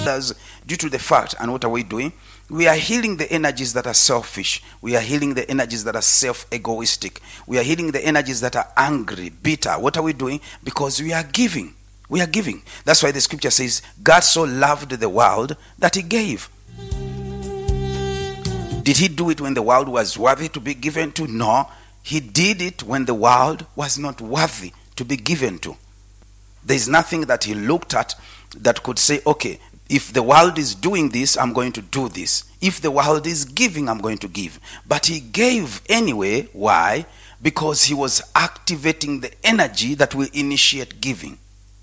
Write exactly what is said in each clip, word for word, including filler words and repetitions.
others due to the fact, and what are we doing? We are healing the energies that are selfish. We are healing the energies that are self-egoistic. We are healing the energies that are angry, bitter. What are we doing? Because we are giving. We are giving. That's why the scripture says, God so loved the world that he gave. Did he do it when the world was worthy to be given to? No. He did it when the world was not worthy to be given to. There is nothing that he looked at that could say, okay, if the world is doing this, I'm going to do this. If the world is giving, I'm going to give. But he gave anyway. Why? Because he was activating the energy that will initiate giving.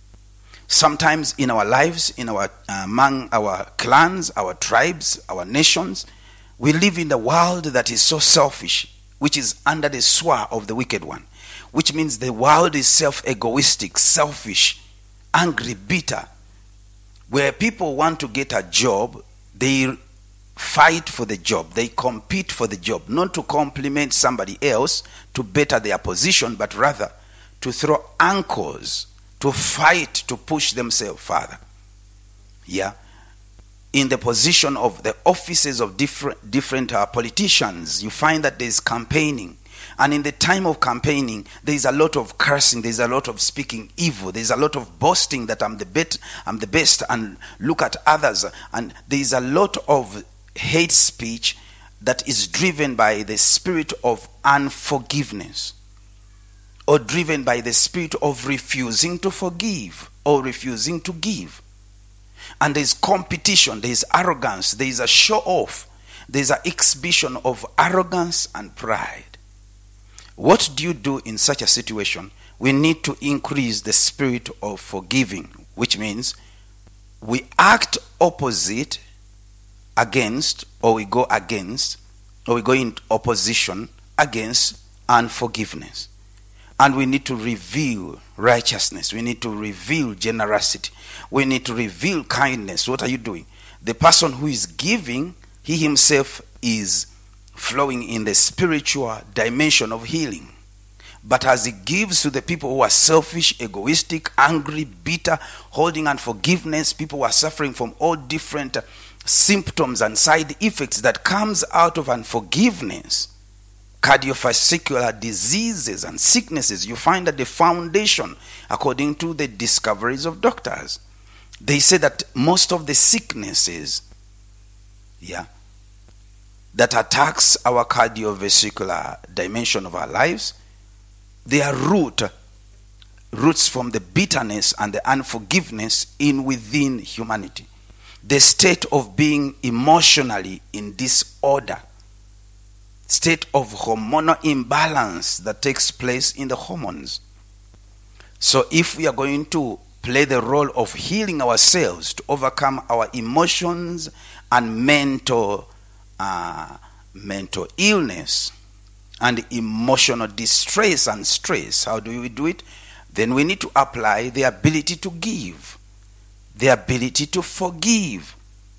Sometimes in our lives, in our among our clans, our tribes, our nations, we live in a world that is so selfish, which is under the sway of the wicked one, which means the world is self-egoistic, selfish, angry, bitter. Where people want to get a job, they fight for the job, they compete for the job, not to compliment somebody else to better their position, but rather to throw anchors, to fight, to push themselves further. Yeah. In the position of the offices of different different uh, politicians, you find that there is campaigning. And in the time of campaigning, there is a lot of cursing, there is a lot of speaking evil, there is a lot of boasting that I'm the best, I'm the best, and look at others. And there is a lot of hate speech that is driven by the spirit of unforgiveness, or driven by the spirit of refusing to forgive or refusing to give. And there is competition, there is arrogance, there is a show off, there is an exhibition of arrogance and pride. What do you do in such a situation? We need to increase the spirit of forgiving, which means we act opposite against, or we go against, or we go in opposition against unforgiveness. And we need to reveal righteousness. We need to reveal generosity. We need to reveal kindness. What are you doing? The person who is giving, he himself is flowing in the spiritual dimension of healing. But as he gives to the people who are selfish, egoistic, angry, bitter, holding unforgiveness, people who are suffering from all different symptoms and side effects that comes out of unforgiveness, cardiovascular diseases and sicknesses, you find that the foundation, according to the discoveries of doctors, they say that most of the sicknesses, yeah, that attacks our cardiovascular dimension of our lives, they are root, roots from the bitterness and the unforgiveness in within humanity. The state of being emotionally in disorder, state of hormonal imbalance that takes place in the hormones. So if we are going to play the role of healing ourselves to overcome our emotions and mental uh, mental illness and emotional distress and stress, how do we do it? Then we need to apply the ability to give, the ability to forgive.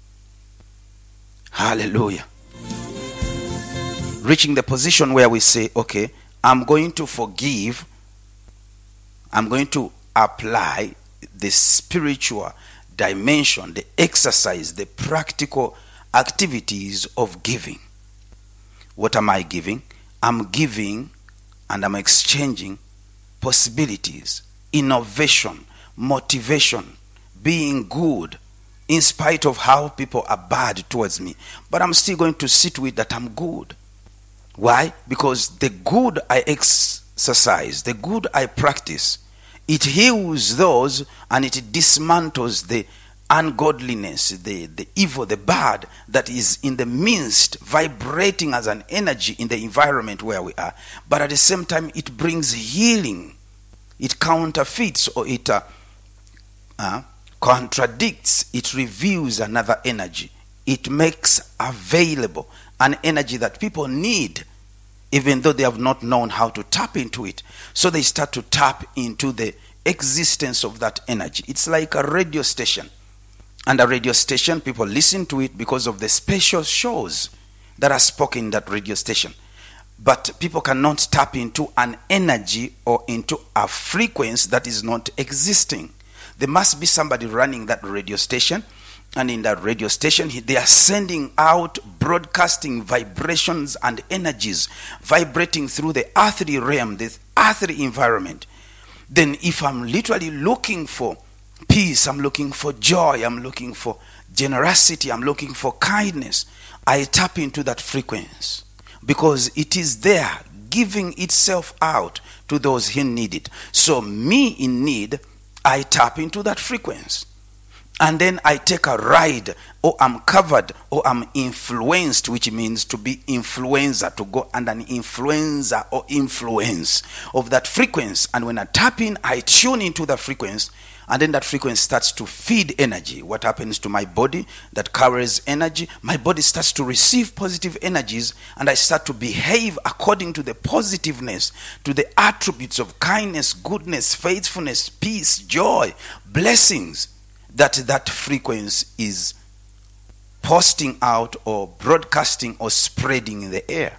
Hallelujah. Reaching the position where we say, okay, I'm going to forgive, I'm going to apply the spiritual dimension, the exercise, the practical activities of giving. What am I giving? I'm giving and I'm exchanging possibilities, innovation, motivation, being good, in spite of how people are bad towards me. But I'm still going to sit with that I'm good. Why? Because the good I exercise, the good I practice, it heals those and it dismantles the ungodliness, the, the evil, the bad that is in the midst, vibrating as an energy in the environment where we are. But at the same time, it brings healing. It counterfeits or it uh, uh, contradicts. It reveals another energy. It makes available an energy that people need, even though they have not known how to tap into it. So they start to tap into the existence of that energy. It's like a radio station. And a radio station, people listen to it because of the special shows that are spoken in that radio station. But people cannot tap into an energy or into a frequency that is not existing. There must be somebody running that radio station, And in that radio station, they are sending out, broadcasting vibrations and energies, vibrating through the earthly realm, the earthly environment. Then if I'm literally looking for peace, I'm looking for joy, I'm looking for generosity, I'm looking for kindness, I tap into that frequency because it is there giving itself out to those who need it. So me in need, I tap into that frequency. And then I take a ride, or I'm covered, or I'm influenced, which means to be influencer, to go under an influencer or influence of that frequency. And when I tap in, I tune into the frequency, and then that frequency starts to feed energy. What happens to my body that carries energy? My body starts to receive positive energies, and I start to behave according to the positiveness, to the attributes of kindness, goodness, faithfulness, peace, joy, blessings that that frequency is posting out or broadcasting or spreading in the air.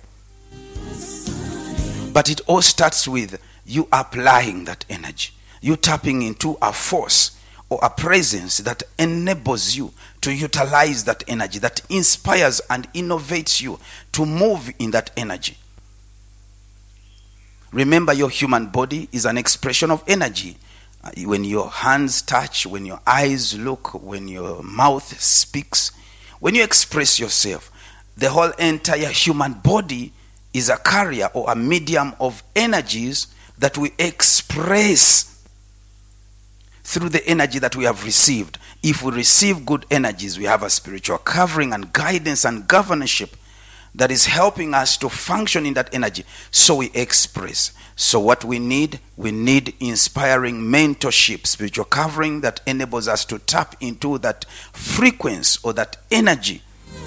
But it all starts with you applying that energy. You tapping into a force or a presence that enables you to utilize that energy, that inspires and innovates you to move in that energy. Remember, your human body is an expression of energy. When your hands touch, when your eyes look, when your mouth speaks, when you express yourself, the whole entire human body is a carrier or a medium of energies that we express through the energy that we have received. If we receive good energies, we have a spiritual covering and guidance and governorship that is helping us to function in that energy. So we express. So what we need, we need inspiring mentorship, spiritual covering that enables us to tap into that frequency or that energy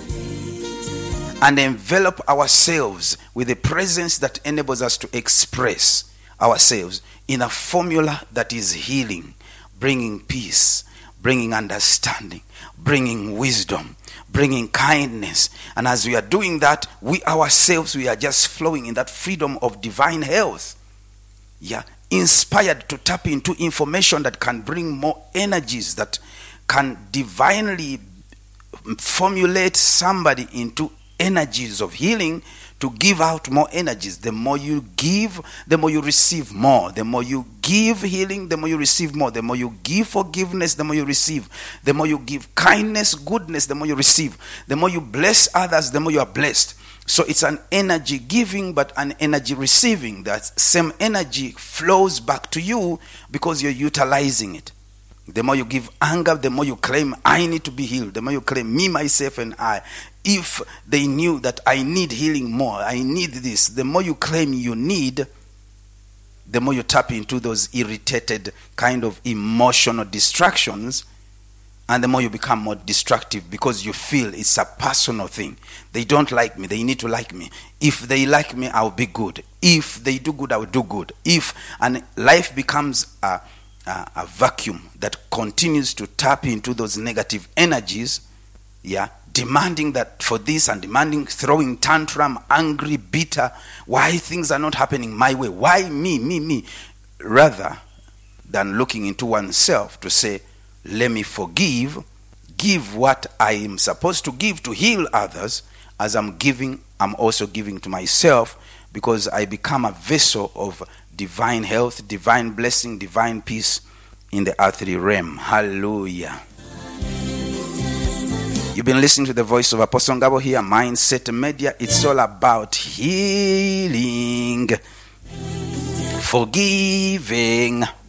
and envelop ourselves with a presence that enables us to express ourselves in a formula that is healing, bringing peace, bringing understanding, bringing wisdom, bringing kindness. And as we are doing that, we ourselves, we are just flowing in that freedom of divine health. Yeah, inspired to tap into information that can bring more energies, that can divinely formulate somebody into energies of healing, to give out more energies. The more you give, the more you receive more. The more you give healing, the more you receive more. The more you give forgiveness, the more you receive. The more you give kindness, goodness, the more you receive. The more you bless others, the more you are blessed. So it's an energy giving, but an energy receiving. That same energy flows back to you because you're utilizing it. The more you give anger, the more you claim, I need to be healed. The more you claim, me, myself, and I. If they knew that I need healing more, I need this, the more you claim you need, the more you tap into those irritated kind of emotional distractions, and the more you become more destructive because you feel it's a personal thing. They don't like me, they need to like me. If they like me, I'll be good. If they do good, I'll do good. If, and life becomes a, a, a vacuum that continues to tap into those negative energies, yeah, demanding that for this and demanding, throwing tantrum, angry, bitter, why things are not happening my way, why me, me, me, rather than looking into oneself to say, let me forgive, give what I am supposed to give to heal others. As I'm giving, I'm also giving to myself, because I become a vessel of divine health, divine blessing, divine peace in the earthly realm. Hallelujah. You've been listening to the voice of Apostle Ngabo here, Mindset Media. It's all about healing, forgiving,